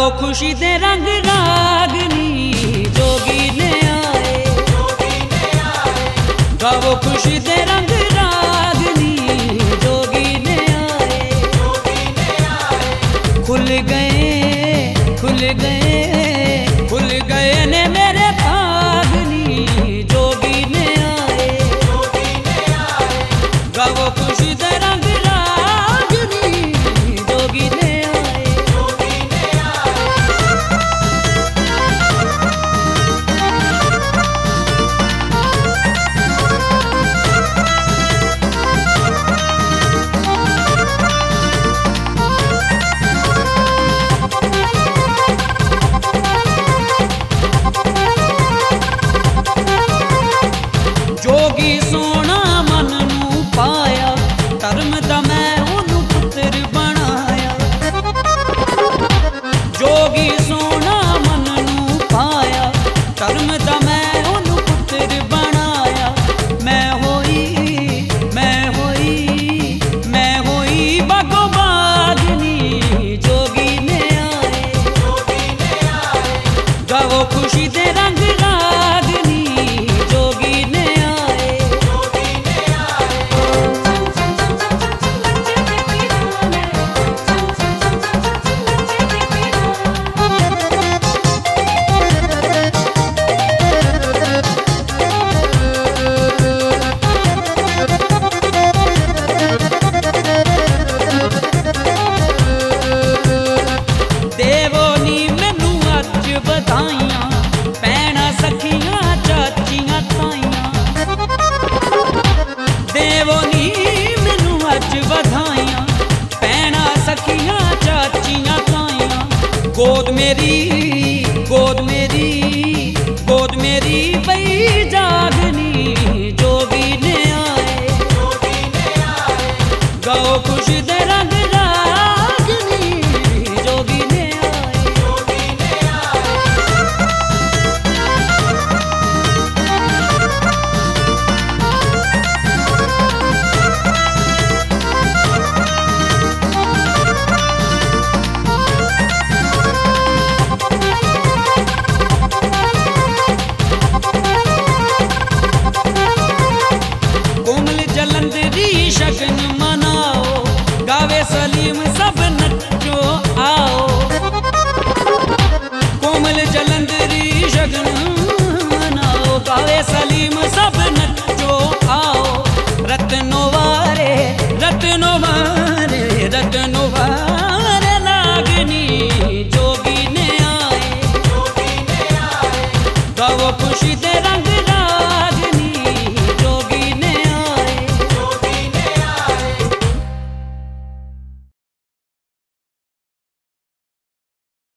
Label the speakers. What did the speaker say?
Speaker 1: गावो खुशी दे रंग रागनी जोगी ने आए, गावो खुशी दे रंग रागनी जोगी ने आए। खुल गए खुल गए खुल गए ने मेरे भागनी जोगी ने आए, गावो खुशी दे रंग रागनी जोगी ने आए। जोगी सोना मन नू पाया, धर्म दा मैं ओनू पुत्र बनाया। जोगी सोना मन नू पाया, धर्म दा मैं ओनू पुत्र बनाया। मैं होई बागो बागनी जोगी ने आए, गावो खुशी दे रंग रागनी जोगी ने आए। देवो नी मैनू अज बधाइयां, भैणां सखियां चाचियां ताइयां। देवो नी मैनू अज बधाइयां, भैणां सखियां चाचियां ताइयां। गोद मेरी गोद मेरी गोद मेरी पई जागनी जोगी ने आए, गाओ खुशी दे रंग रागनी जोगी ने आए। कोमल जलंधरी शगन मनाओ, गावे सलीम सब नचो आओ। कोमल जलंधरी शगन